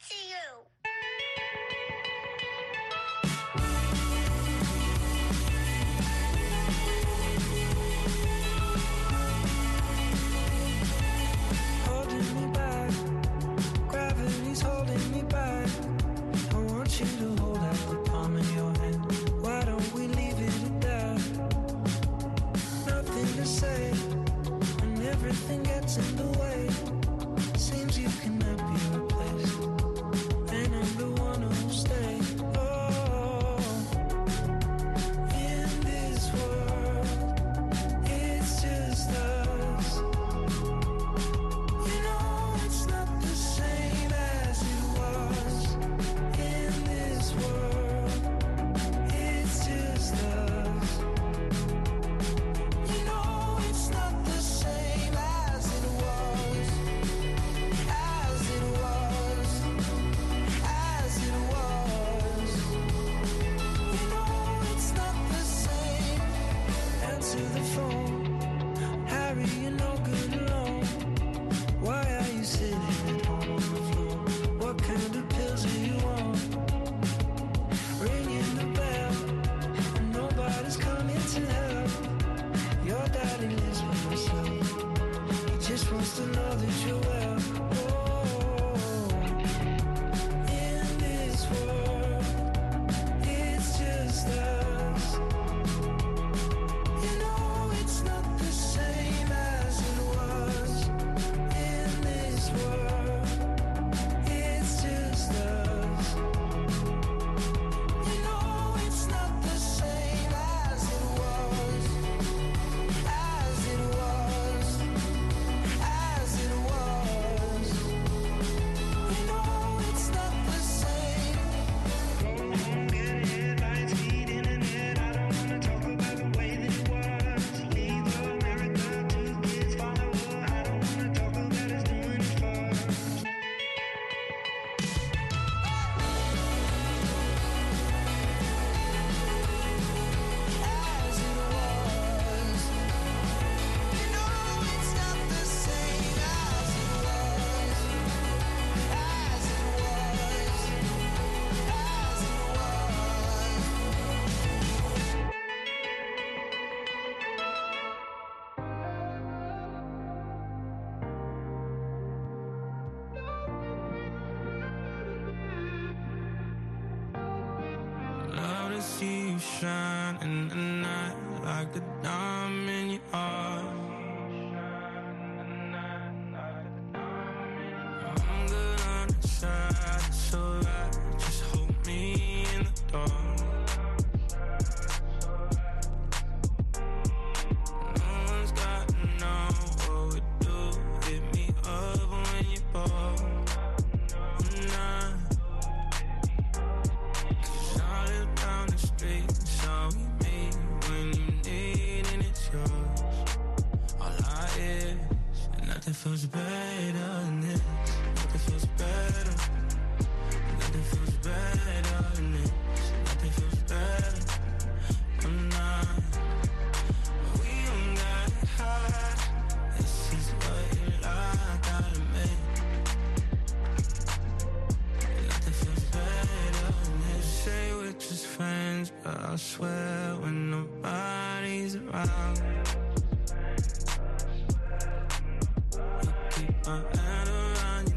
to you. Holding me back, gravity's holding me back. I want you to hold out the palm of your hand. Why don't we leave it at that? Nothing to say when everything gets in the way. Seems you cannot be replaced, and I'm the one who'll stay. Oh, in this world, it's just us. You know it's not the same as it was. In this world, it's just us. You know it's not the same as it was. As it was. As it was. You know it's not the same. Answer the phone. Harry, you're no good alone. Why are you sitting at home on the floor? What kind of pills do you want? Ringing the bell, and nobody's coming to help. Your daddy lives by himself. He just wants to know that you're well. Oh, in this world, it's just us. You know it's not the same as it was. In this world, it's just us. You know it's not the same as it was. As it was. As it was. You know it's not the same. Go home, get headlines, feed internet. I don't wanna talk about the way that it was. Leave America, 2 kids follow her. I don't wanna talk about us doing it first. As it was. You know it's not the same as it was. As it was. As it Love to see you shine in the night like a diamond in your heart. I'm good on the side, it's alright. Just hold me in the dark. No one's got to know what we do. Hit me up when you're bored. Nah. I live down the street, it's all we meet. When you need and it's yours. All I is, and nothing feels better than this. Nothing feels better. Nothing feels better than this. Nothing feels better. I'm not. We don't got it hard. This is what you like, gotta make. Nothing feels better than this. Say we're just friends, but I swear when nobody's around, you keep my hand around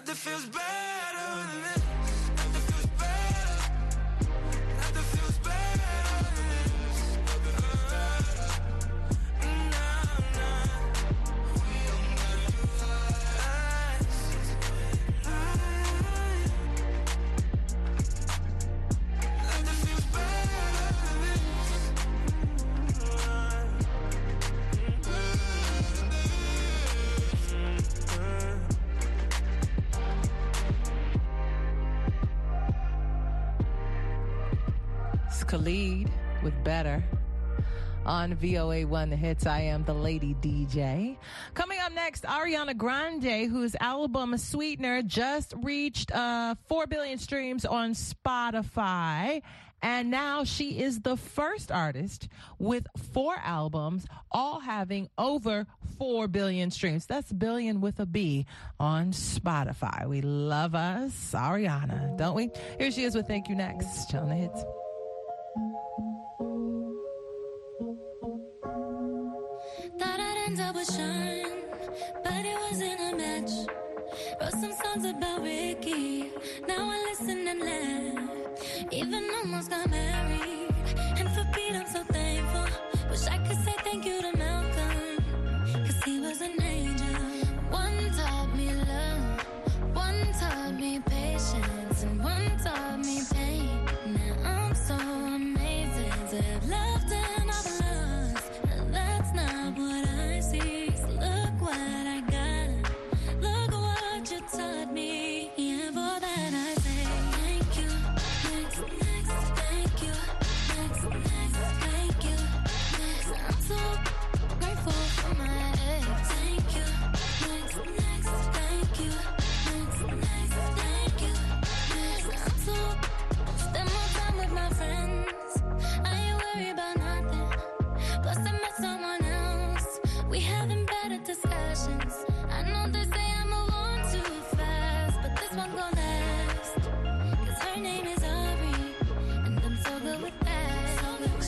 Nothing feels better than this. Nothing feels better. Nothing feels better than this. Nah, nah. We don't gotta do lies. Nothing feels better than this. It's Khalid with Better on VOA1 The Hits. I am the Lady DJ. Coming up next, Ariana Grande, whose album Sweetener just reached 4 billion streams on Spotify. And now she is the first artist with 4 albums, all having over 4 billion streams. That's billion with a B on Spotify. We love us, Ariana, don't we? Here she is with Thank You next on The Hits. Thought I'd end up with Sean, but it wasn't a match. Wrote some songs about Ricky, now I listen and laugh. Even almost got married, and for Pete I'm so thankful. Wish I could say thank you to Malcolm, cause he was an angel. One taught me love, one taught me patience, and one taught me pain. Now I'm so amazing to have loved and I've lost. That's not what I see. So look what I got. Look what you taught me. And for that I say thank you. Next, thank you. Next, thank you. Next, I'm so grateful for my ex. Thank you. Next, thank you. Next, thank you. Next, I'm so spend more time with my friends. I ain't worried about nothing. Plus I met someone else. We having better discussions. I know they say I move on too fast, but this one gon' last. Cause her name is Ari, and I'm so good with that.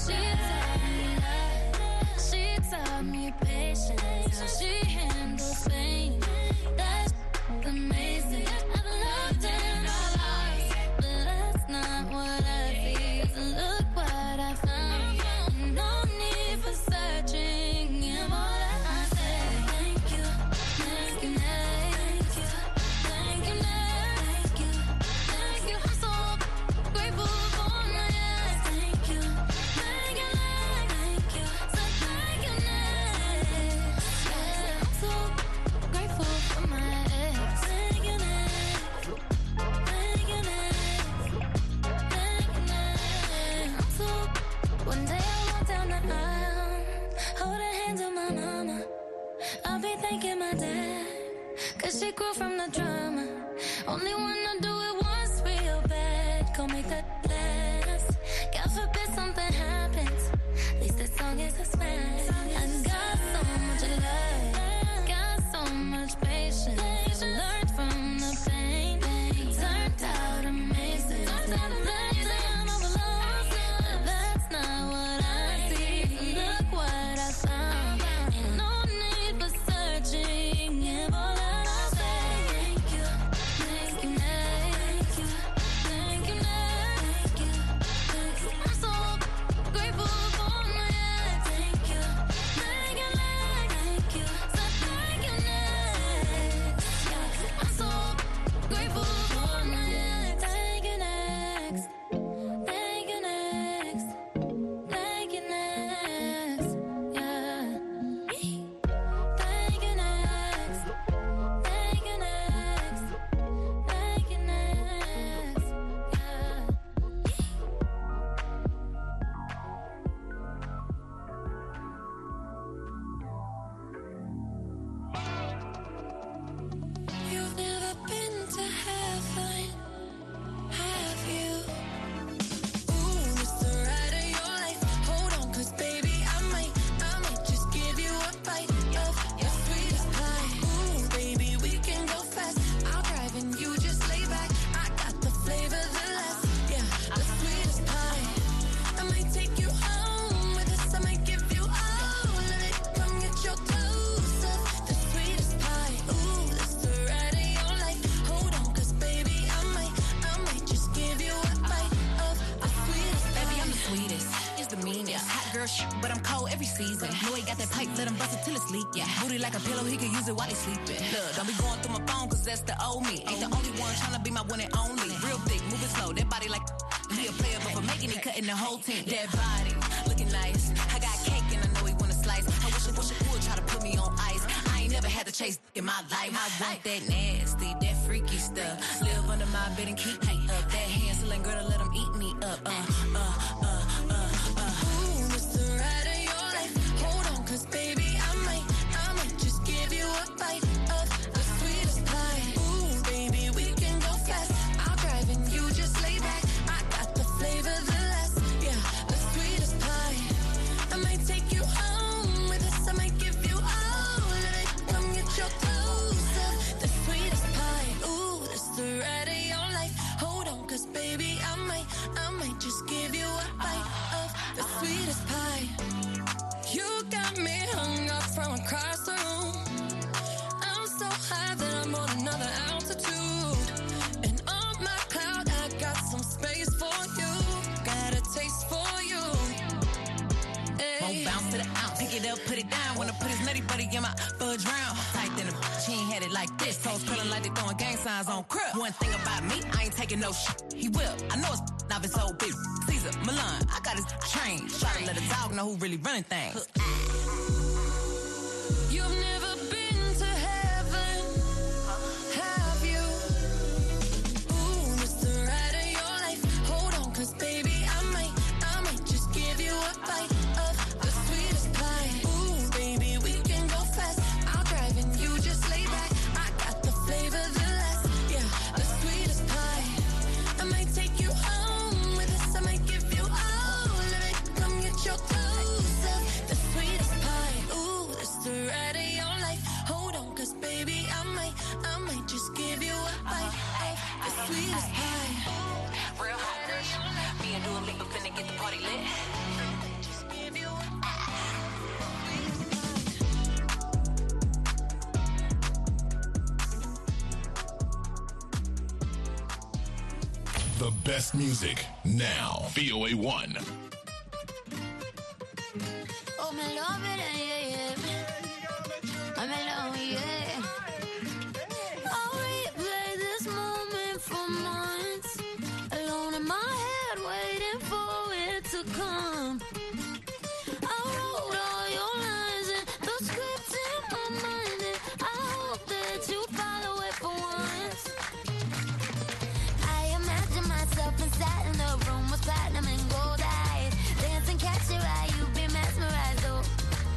She taught me patience. How she handles pain. That's amazing. I've loved and I've lost, but that's not what I see. So look what I found. No need for searching. And all that I say, thank you, thank you, thank you, thank you, thank you, thank you. I'm so grateful for my ex. Thank you, thank you, thank you, so thank you, next. Yeah, I'm so grateful for my ex. Thank you, next. Thank you, next. Thank you, next. I'm so. One day I walk down the aisle, hold her hands with my mama. I'll be thanking my dad, cause she grew from the drama. Only wanna do it once real bad, go make that last. God forbid something happens, at least this song is a smash. I got so much love, got so much patience. Learned from the pain, turned out amazing. Damn, I'm lost, but that's not what I see. Look what I found, ain't no need for searching. And all that I say, thank you, cold every season. Know he got that pipe, let him bust it till it's leak. Yeah, booty like a pillow, he can use it while he sleeping. Look, don't be going through my phone, cause that's the old me. Ain't the only one tryna be my one and only. Real thick, moving slow, that body like he a player, but for making it, cutting the whole team. That body, looking nice. I got cake and I know he wanna slice. I wish I would try to put me on ice. I ain't never had to chase in my life. I want that nasty, that freaky stuff. Live under my bed and keep me up. That Hansel girl to let him eat me up. Ooh, it's the ride of your life. Hold on, cause baby, I might just give you a bite of the sweetest pie. Ooh, baby, we can go fast. I'll drive and you just lay back. I got the flavor, the last, yeah, the sweetest pie. I might take you home with us. I might give you all of it. Come get your clothes up. The sweetest pie. Ooh, it's the ride of your life. Hold on, cause baby, I might just give you a bite of the sweetest pie. You got me hung up from across the room. I'm so high that I'm on another altitude. And on my cloud, I got some space for you. Got a taste for you. Won't bounce to the ounce. Pick it up, put it down. Wanna put his nutty buddy in my fudge round. Tight than a she ain't had it like this. Toes curling like they throwing gang signs on crib. One thing about me, I ain't taking no shit. He will. I know it's not his old bitch. Caesar, Milan, I got his train. Try to let a dog know who really running things. You've never been to heaven, have you? Ooh, it's the ride of your life. Hold on, cause baby, I might just give you a bite of the sweetest pie. Ooh, baby, we can go fast. I'll drive and you just lay back. I got the flavor, the last, yeah, the sweetest pie. I might take you home with us. I might give you all of it. Come get your clothes up. The sweetest pie. Ooh, it's the ride of your life. Hold on, cause baby, I might just give you a bite of the sweetest pie. Real hot girl. Me and Dua Lipa finna get the party lit. Just give you a The best music now. VOA1. oh, me love it, yeah, yeah. I'm alone, yeah. I'll replay this moment for months. Alone in my head, waiting for it to come. I wrote all your lines and the script in my mind, and I hope that you follow it for once. I imagine myself inside in the room with platinum and gold eyes, dancing, catch your eye, you be mesmerized, oh.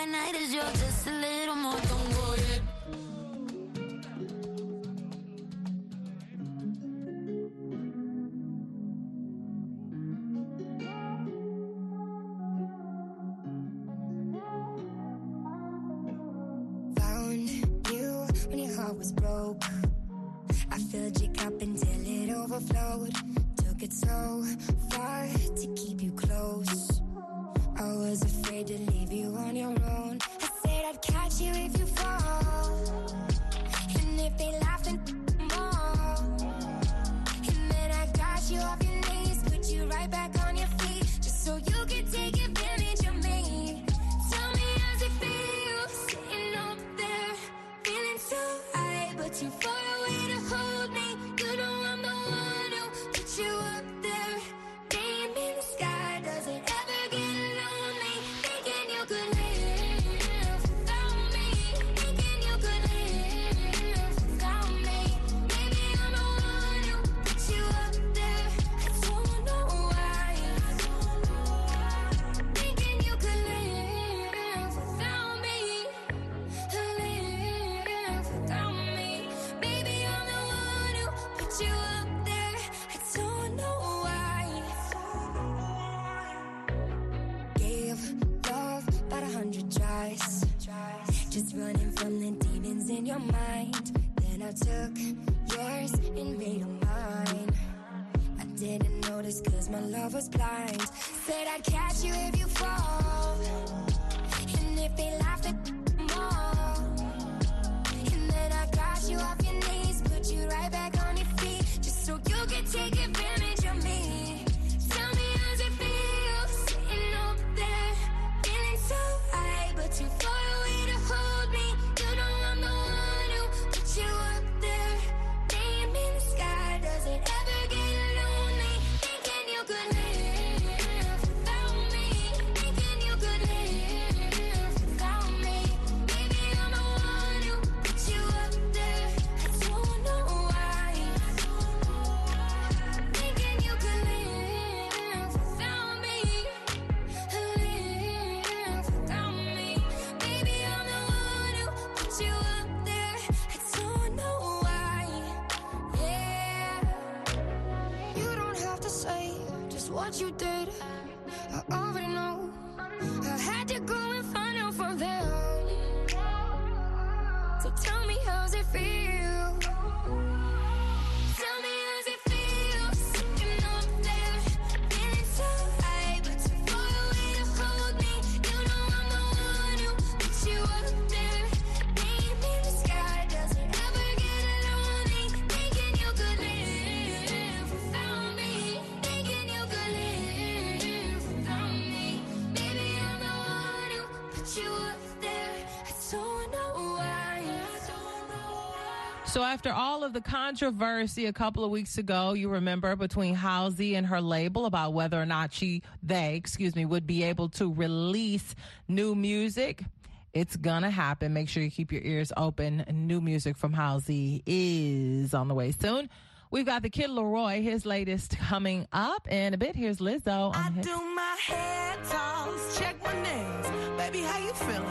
by night is you're just a little more. Don't go yet. Found you when your heart was broke. I filled your cup until it overflowed. Took it so far to keep you close. I was afraid to leave you on your own. I said I'd catch you if you fall. And if they laugh, then more. And then I got you off your knees, put you right back on your feet, just so you could take advantage of me. Tell me how's it feel, sitting up there, feeling so high, but too far away to hold me. You know I'm the one who put you up there. Name in the sky, does it ever get lonely? Thinking you could live without me. Thinking you could live without me. Maybe I'm the one who put you up there. I don't know why. Thinking you could live without me. Live without me. Maybe I'm the one who put you up there. I don't know why. Gave love about 100 tries, just running from the demons in your mind. Then I took yours and made them mine. I didn't notice cause my love was blind. Said I'd catch you if you fall. And if they laugh, then more. And then I got you off your knees, put you right back on your feet, just so you could take advantage of me. Tell me how's it feel, sitting up there, feeling so high, but too far away to hold me. You know I'm the one who put you up there. Name in the sky, does it ever get lonely? Thinking you could live without me. Thinking you could live without me. Maybe I'm the one who put you up there. I don't know why. Thinking you could live without me. Live without me. Maybe I'm the one who put you up there. I don't know why. Yeah. You don't have to say just what you did. I already know. I had to go and find out from them. So tell me how's it feel? Tell me how's it feel, sitting up there, feeling so high, but too far away to hold me. You know I'm the one who put you up there. Name in the sky, does it ever get lonely? Thinking you could live without me. Thinking you could live without me. Maybe I'm the one who put you up there. I don't know why. So after all of the controversy a couple of weeks ago, you remember, between Halsey and her label about whether or not they would be able to release new music, it's gonna happen. Make sure you keep your ears open. New music from Halsey is on the way soon. We've got the Kid Laroi, his latest, coming up in a bit. Here's Lizzo I on his. do my hair toss, check my nails. Baby, how you feeling?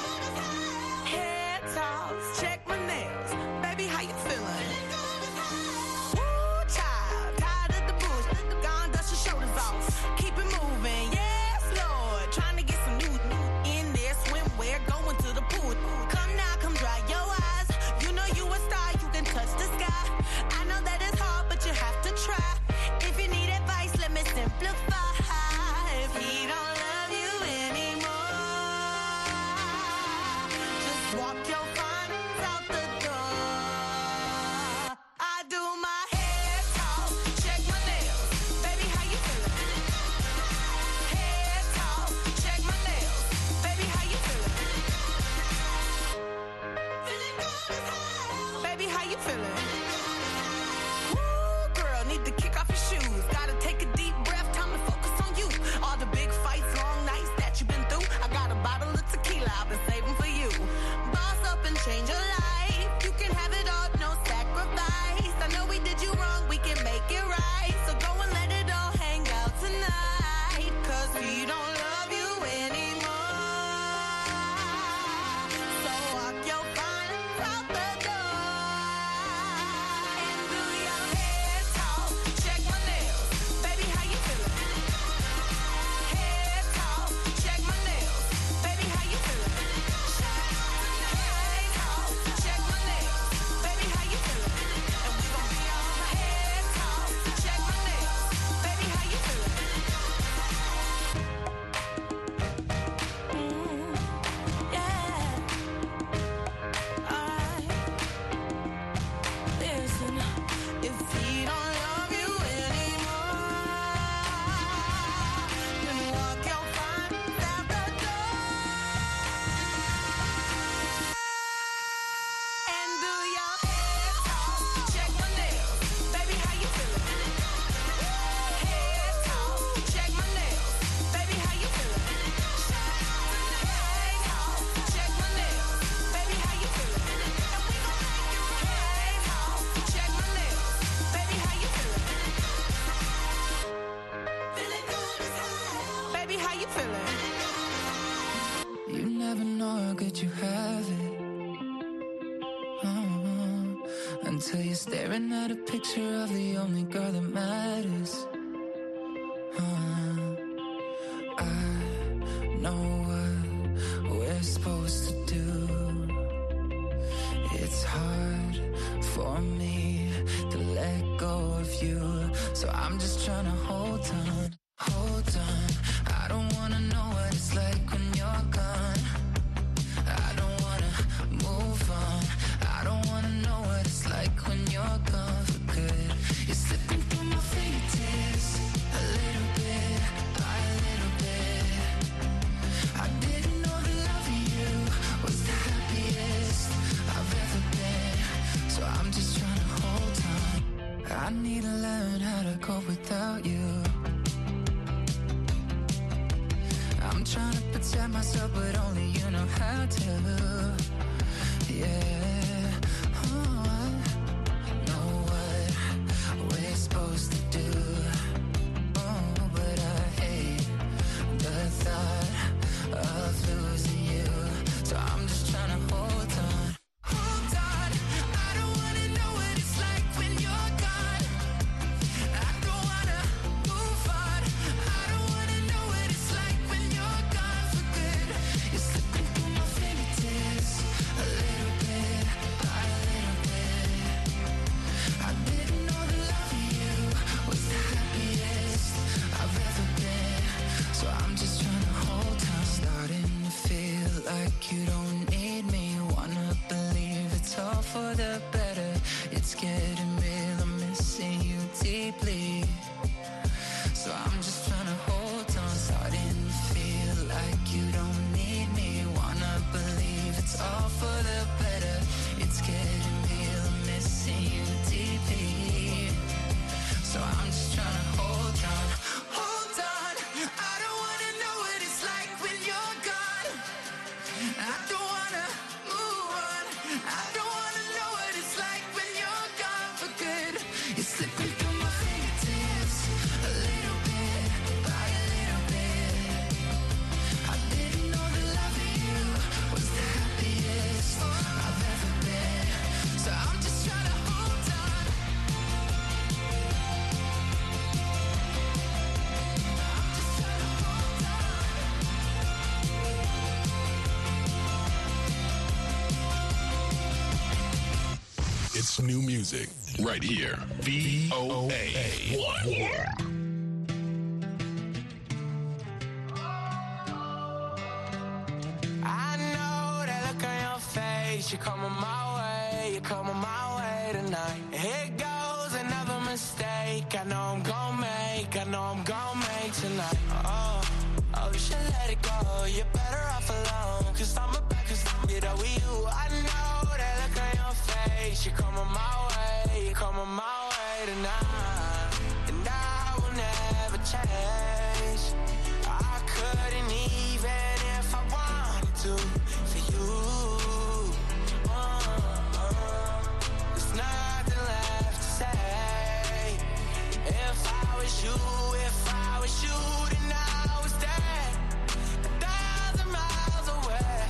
Hair toss, check my nails. Baby, how you feeling? Woo, child, tired of the bullshit. Gone, dust your shoulders off. Keep it moving, yes, Lord. Trying to get some new in there. Swimwear, going to the pool. Come now, come dry your eyes. You know you a star, you can touch the sky. I know that it's hard, but you have to try. If you need advice, let me simplify. If he don't love you anymore, just walk your funds out could you have it? Until you're staring at a picture of the only girl that matters. I know what we're supposed to do. It's hard for me to let go of you, so I'm just trying to hold on, hold on. I don't wanna know what it's like when you're gone. I don't wanna move on. I don't wanna know what it's like when you're gone for good. You're slipping through my fingertips, a little bit by a little bit. I didn't know that loving you was the happiest I've ever been, so I'm just trying to hold on. I need to learn how to cope without you. I'm trying to protect myself, but only you know how to. Yeah, I know what we're supposed to do. Oh, but I hate the thought of losing you. So I'm just trying to hold on. Hold on, I don't wanna know what it's like when you're gone. I don't wanna move on. I don't wanna know what it's like when you're gone for good. You're slipping through my fingertips, a little bit by a little bit. I didn't know that loving you was the happiest I've ever been, so I'm just trying to hold on. Starting to feel like you don't need me. Wanna believe it's all for the better. It's getting real, I'm missing you deeply, so I'm just trying to hold on. Starting to feel like you don't need me. Wanna believe it's all for the better. It's getting real, I'm missing you deeply, so I'm just trying to hold on. Hold on, I don't wanna know what it's like when you're gone. I don't wanna move on. I don't wanna know what it's like when you're gone for good. You're slipping through my fingertips, a little bit by a little bit. I didn't know that loving you was the happiest I've ever been, so I'm just trying to hold on. I'm just trying to hold on. It's new music right here. VOA 1. I know that look on your face. You're coming my way, you're coming my way tonight. Here goes another mistake. I know I'm gon' make, I know I'm gon' make tonight. Oh, you should let it go. You're better off alone. Cause I'm about to get up with you. I know that look on your face. You're coming my way, you're coming my way tonight. And I will never change. I couldn't even if I wanted to for you. There's nothing left to say. If I was you, then I was dead 1,000 miles away.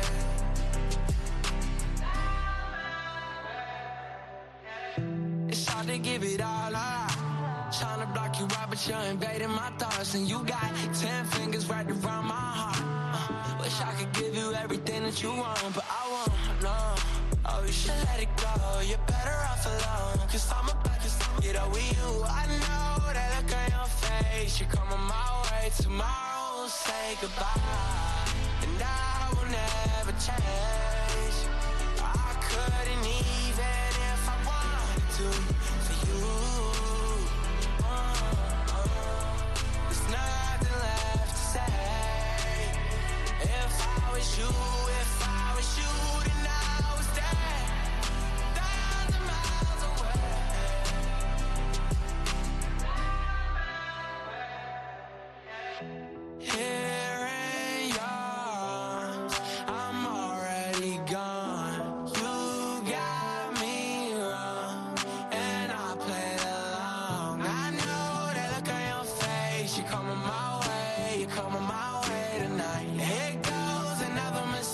It's hard to give it all up. Trying to block you out, but you're invading my thoughts. And you got 10 fingers right around my heart. Wish I could give you everything that you want, but I won't, no. Oh, you should let it go. You're better off alone. Cause I'm about to get up with you. I know that look on your face. You're coming my way. Tomorrow we'll say goodbye. And I will never change. I couldn't even if I wanted to for you. There's nothing left to say. If I was you, then I was dead 1,000 miles away. Here in yours, I'm already gone. You got me wrong, and I played along. I know that look on your face. You're coming my way, you're coming my way tonight. Here goes another mistake.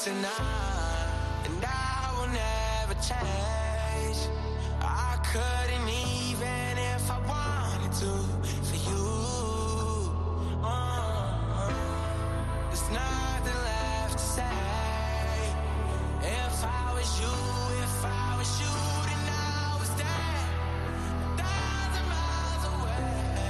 tonight, and I will never change. I couldn't even if I wanted to for you. There's nothing left to say. If I was you, then I was there, 1,000 miles away.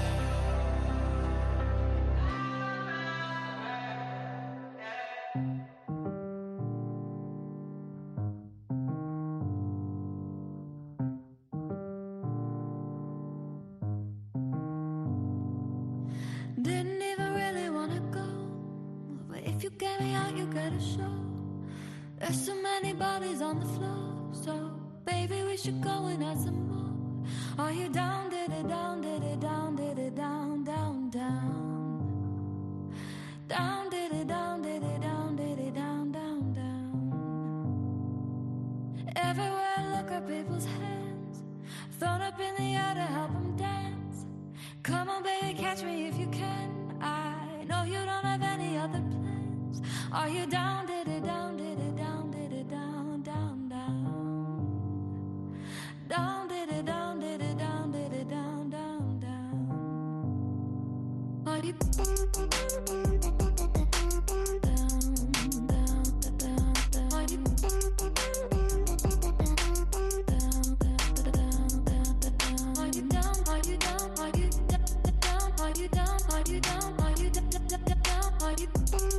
Didn't even really wanna go, but if you get me out, you gotta show. There's so many bodies on the floor, so baby, we should go and add some more. Are you down, did it down, did it down, did it down, down, down? Down, did it down, did it down, did it down, down, down. Everywhere I look are people's hands, thrown up in the air to help them dance. Come on, baby, catch me if you can. I know you don't have any other plans. Are you down, did it down, did it down, did it down, down, down? Down, did it down, did it down, did it down, down, down? Are you down, down, down, down? Are you down, down, down? Are you down? Are you down? Are you down? Are you down? Are you down? Are you down? Are you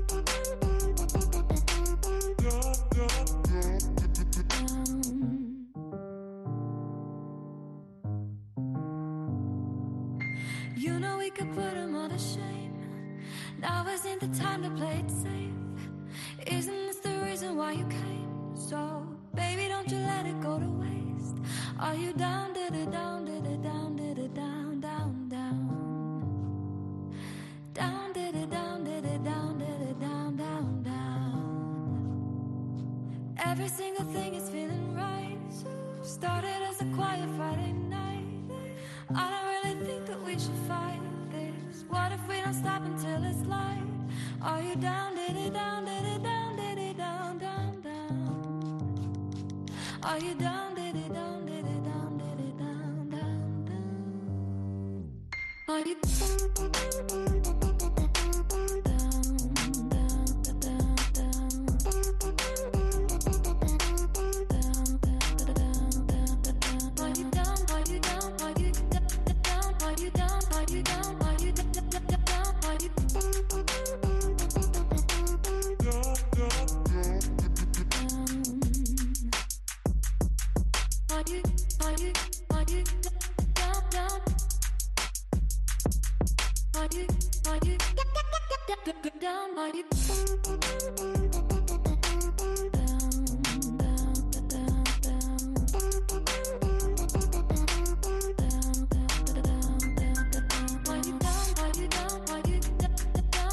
You know we could put them all to shame. Now isn't the time to play it safe. Isn't this the reason why you came? So, baby, don't you let it go to waste. Are you down, did it down, did it down, did it down, down, down? Down, did it down, did it down, did it down, down, down? Every single thing is feeling right. Started as a quiet Friday night. I don't really think that we should fight this. What if we don't stop until it's light? Are you down, did it down, did it down, did it down, down, down? Are you down, did it down, did it down, did it down, down, down? Are you down, down, down, down, down, down? Are you down, are you down, are you down, are you down, are you down, are you down, are you down, are you down, are you